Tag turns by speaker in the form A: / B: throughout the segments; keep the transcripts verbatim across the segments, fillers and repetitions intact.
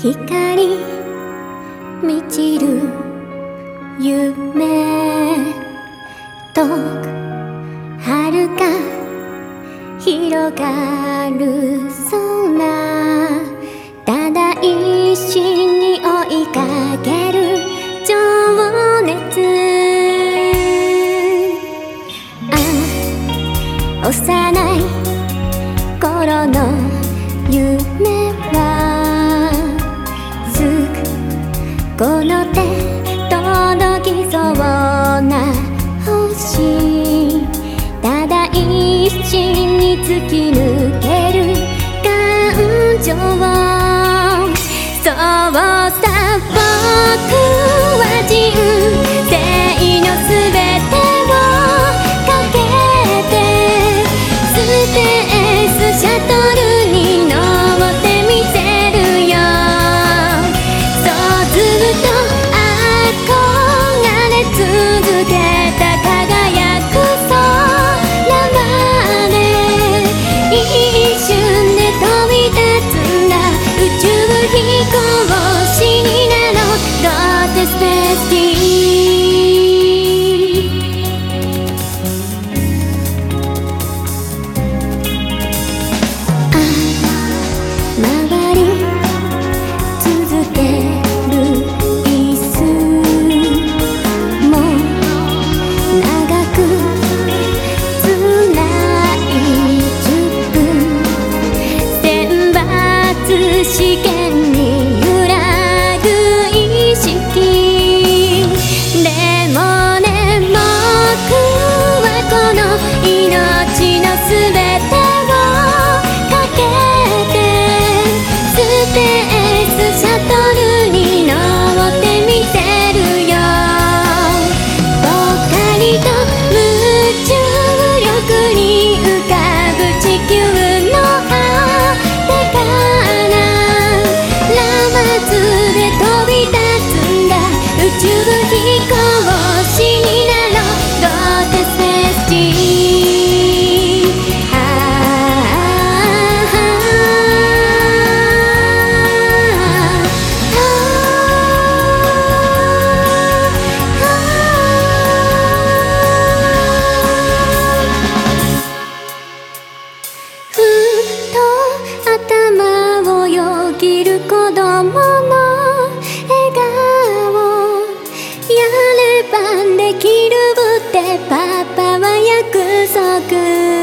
A: 光満ちる夢遠く遥か広がる空ただ一心に追いかける情熱ああ幼い頃の夢はすぐこの手届きそうな星ただ一心に突き抜ける感情そうさ僕は人生のすべてをかけてスペースシャトルに乗ってみせるよそうずっと憧れ続けた輝く空まで一瞬で飛び立つんだ宇宙飛行士になろう Go to Space Team あ回り続ける椅子も長くつないじゅっぷん選抜試験に揺らぐ意識でもね僕はこの命のすべてをかけてスペースシャトルに乗ってみせるよぽっかりと無重力に浮かぶ地球の果てからラマズで飛び立つんだ宇宙飛行士になろう Go to Space Team ああふっと頭をよぎる子供の笑顔やればできるってパパは約束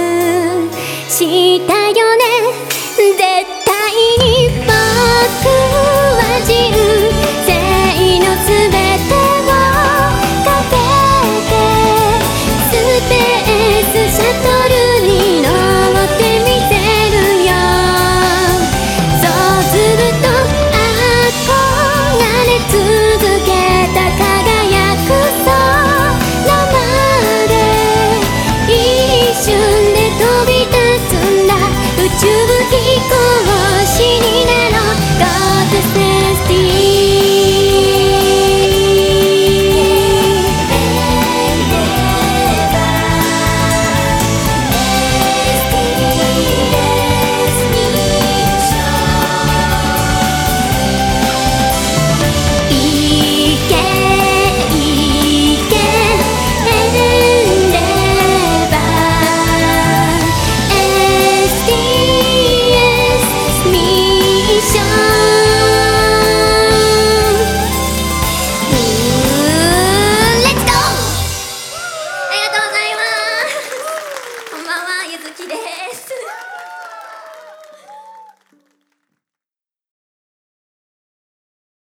A: したよね絶対に僕は人生のすべてをかけてスペースシャトルに乗ってみせるよそうずっと憧れ続けた輝く空まで一瞬で飛び立つんだ宇宙飛行士になろう Go to Space Team いけいけエンデバー エスティーエス ミッションうーレッツゴーありがとうございますこんばんはゆずきです